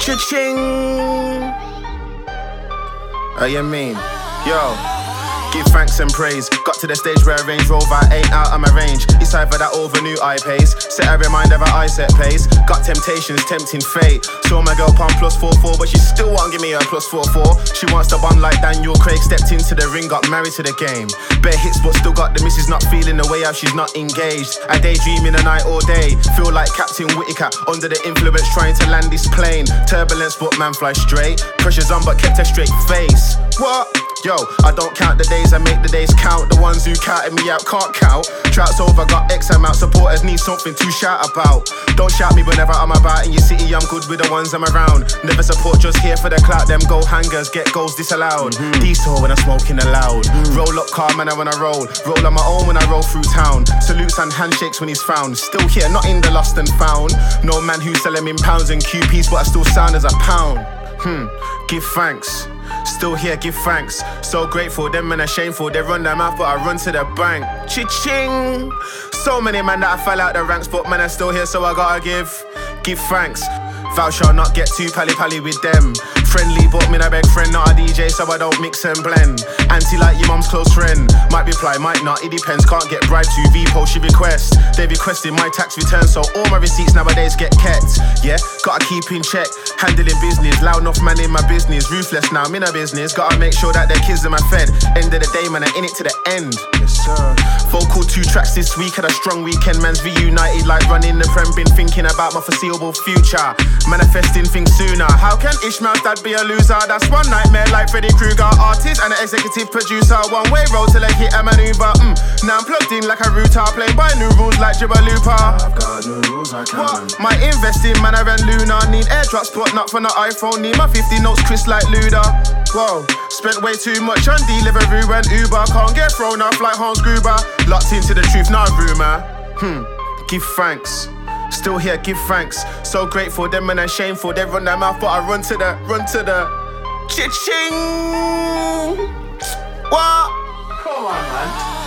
Cha-ching. You mean? Yo. Give thanks and praise. Got to the stage where a Range Rover ain't out of my range. It's either that over new eye pace. Set a reminder that I set pace. Got temptations, tempting fate. Saw my girl pump +44, but she still won't give me a +44. She wants to bond like Daniel Craig. Stepped into the ring, got married to the game. Bare hits, but still got the missus not feeling the way out. She's not engaged. I daydream in the night all day. Feel like Captain Whittaker under the influence, trying to land this plane. Turbulence, but man fly straight. Pressure's on, but kept a straight face. What? Yo, I don't count the days, I make the days count. The ones who counted me out can't count. Trout's over, got X amount. Supporters need something to shout about. Don't shout me whenever I'm about. In your city, I'm good with the ones I'm around. Never support, just here for the clout. Them goal hangers, get goals disallowed. Diesel when I'm smoking aloud. Roll up car, man, when I roll. Roll on my own when I roll through town. Salutes and handshakes when he's found. Still here, not in the lost and found. No man who sell them in pounds and QPs, but I still sound as a pound. Give thanks. Still here, give thanks. So grateful, them men are shameful. They run their mouth, but I run to the bank. Cha-ching. So many man that I fell out the ranks, but man, I'm still here, so I gotta give thanks. Vow shall not get too pally with them. Friendly, but me a beg friend, not a DJ, so I don't mix and blend. Anti like your mum's close friend. Might reply, might not, it depends. Can't get bribed to V-post, she requests. They requested my tax return, so all my receipts nowadays get kept. Yeah, gotta keep in check. Handling business, loud enough man in my business. Ruthless now, I'm in a business. Gotta make sure that their kids are my fed. End of the day, man, I'm in it to the end. Yes, sir. Vocal 2 tracks this week, had a strong weekend. Man's reunited like running the Prem. Been thinking about my foreseeable future. Manifesting things sooner. How can Ishmael's dad be a loser? That's one nightmare like Freddy Krueger. Artist and an executive producer. One way road till I hit a maneuver. Now I'm plugged in like a router. Playing by new rules like Jibba Looper. I've got new rules I can't. What? My investing, man, I ran Luna. Need airdrops, but not from the iPhone. Need my 50 notes crisp like Luda. Whoa, spent way too much on Deliveroo and Uber. Can't get thrown off like Hans Gruber. Locked into the truth, not a rumour. Give thanks. Still here, give thanks. So grateful, them men are shameful. They run their mouth, but I run to the cha-ching. What? Come on, man.